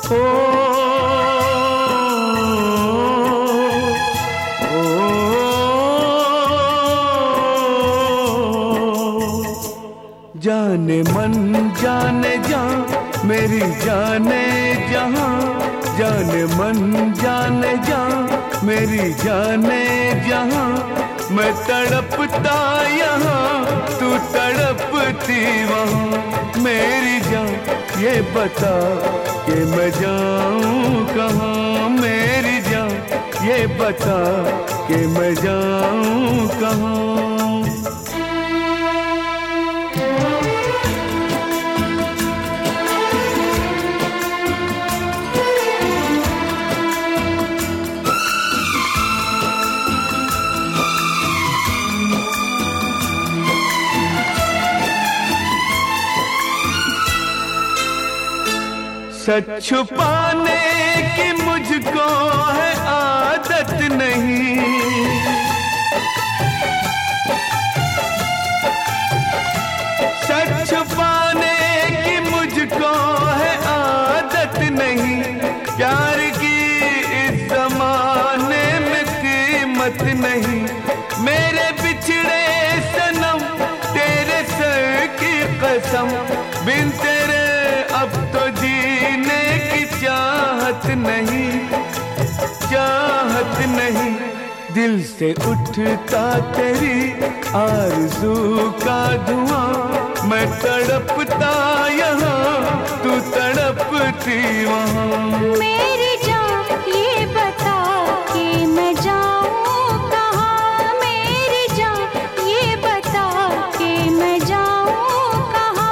ओ, जाने मन जाने जहाँ मेरी जाने जहाँ, जाने मन जाने जहाँ मेरी जाने जहाँ, मैं तड़पता यहाँ तू तड़पती वहाँ। मेरी जान ये बता कि मैं जाऊँ कहाँ, मेरी जान ये बता कि मैं जाऊँ कहाँ। सच छुपाने की मुझको है आदत नहीं, सच छुपाने की मुझको है आदत नहीं। प्यार की इस जमाने में कीमत नहीं, मेरे बिछड़े सनम तेरे सर की कसम, बिन तेरे अब तो जीने की चाहत नहीं, चाहत नहीं। दिल से उठता तेरी आरज़ू का धुआं, मैं तड़पता यहाँ तू तड़पती वहाँ। मेरी जान ये बता कि मैं जाऊँ कहाँ, मेरी जान ये बता कि मैं जाऊँ कहाँ।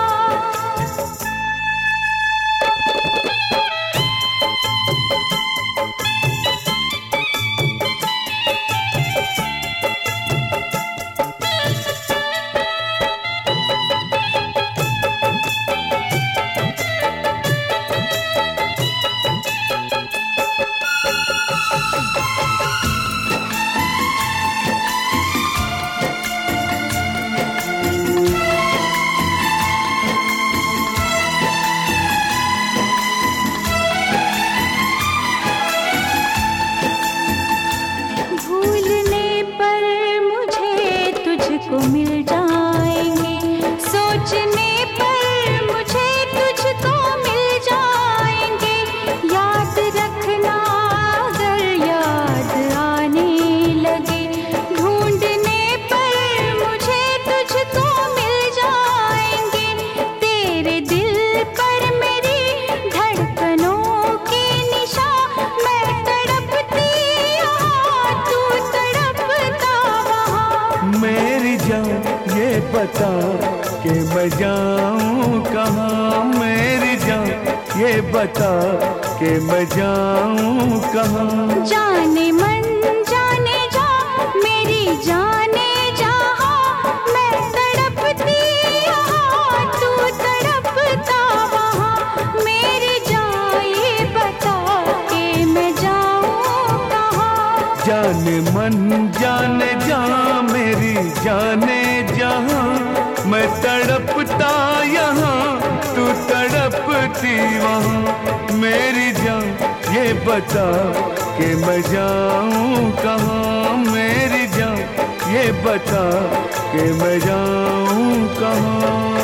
तुझको मिल जाएंगे, सोचने पर मुझे तुझको मिल जाएंगे। याद रखना अगर याद आने लगे, ढूंढने पर मुझे तुझको मिल जाएंगे। तेरे दिल पर मेरी धड़कनों के निशान, मैं तड़पती यहाँ तू तड़पता वहाँ। मेरी जान ये बता कि मैं जाऊँ कहाँ, मेरी जान ये बता कि मैं जाऊँ कहाँ। जाने मन जाने जा मेरी जाने जहाँ, मैं तड़पती यहाँ तू तड़पता वहाँ। मेरी जान ये बता कि मैं जाऊँ कहाँ। जाने मन जाने जहाँ मेरी जाने जहाँ, मैं तड़पता यहाँ तू तड़पती वहाँ। मेरी जान ये बता कि मैं जाऊँ कहाँ, मेरी जान ये बता कि मैं जाऊँ कहाँ।